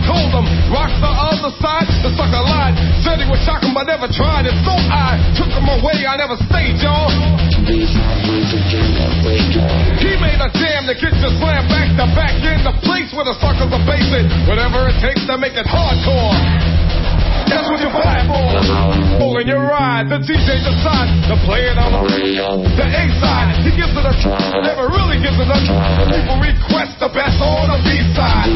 told him, rock the other side, the sucker lied. Said he would shock him, but never tried it. So I took him away, I never stayed, y'all. He made a jam to get you slammed back to back in the place where the suckers are basing. Whatever it takes to make it hardcore. That's what you buy it for. Pulling your ride, the DJ decides to play it on the radio. The A side, he gives it a try, never really gives it a try. People request the best on the B side.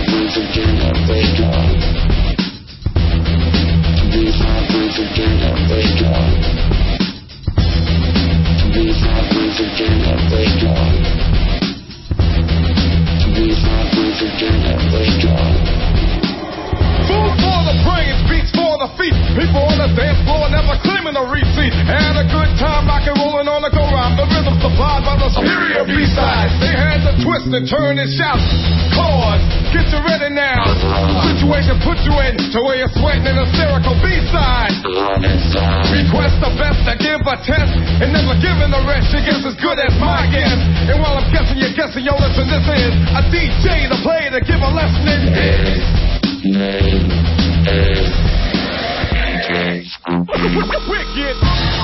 Food for the brains, beats for the feet. People on the dance floor never claiming a receipt. Had a good time rock and rolling on the go-round. The rhythm supplied by the superior B-side. They had to twist and turn and shout. Chords, get you ready now. Situation put you in to where you're sweating an hysterical B-side. Request the best to give a test and never giving the rest. Your guess as good as my guess. And while I'm guessing, you're guessing. Yo, listen, this is a DJ to play to give a lesson in name is Wicked.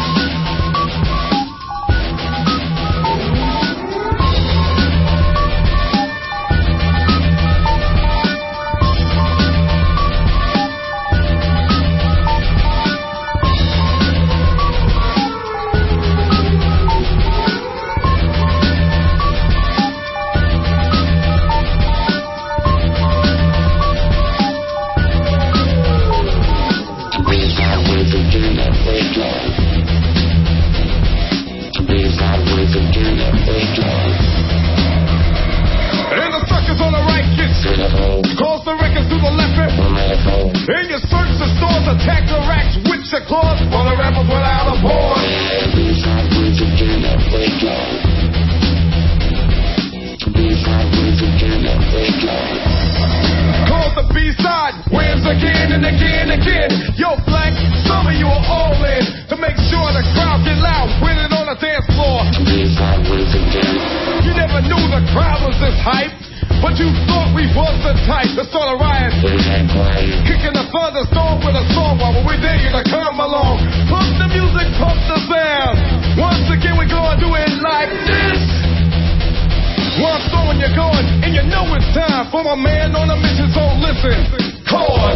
Cause the records to the left and you search the stores, attack the racks with your claws while the rappers without a pause. Cause the B-side wins again and again and again. Yo, Black, some of you are all in to make sure the crowd get loud, winning on the dance floor. You never knew the crowd was this hype, but you thought we was the type to start a riot. Kicking the thunderstorm with a song while we dare you to come along. Pump the music, pump the sound. Once again we gonna do it like this. While I'm throwing you going, and you know it's time for my man on a mission, so listen. Chords.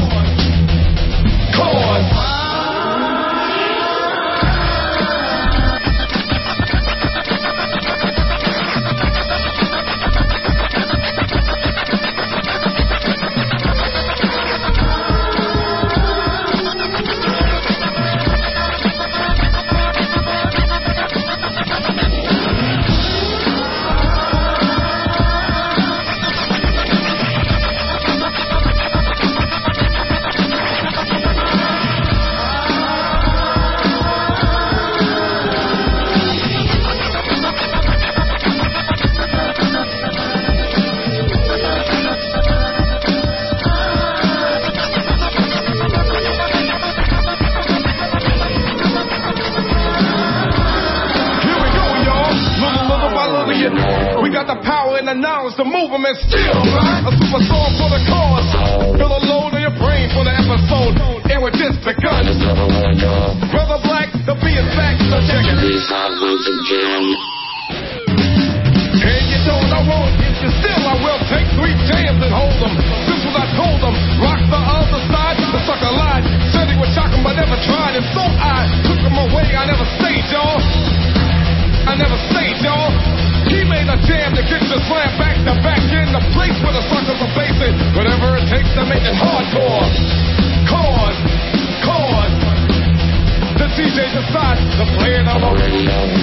We got the power and the knowledge to move them and still a super song for the cause. Fill a load in your brain for the episode, and we're just begun. Brother Black, the beat is back, so check it. And you don't know won't get you still, I will take 3 jams and hold them. This was I told them, rock the other side, the sucker lied. Said he would shock him, but never tried, and so I took him away, I never stayed, y'all. He made a jam to get you slammed back to back in the place where the suckers are basing. Whatever it takes to make it hardcore. Chords. The DJ decides to play it on the radio.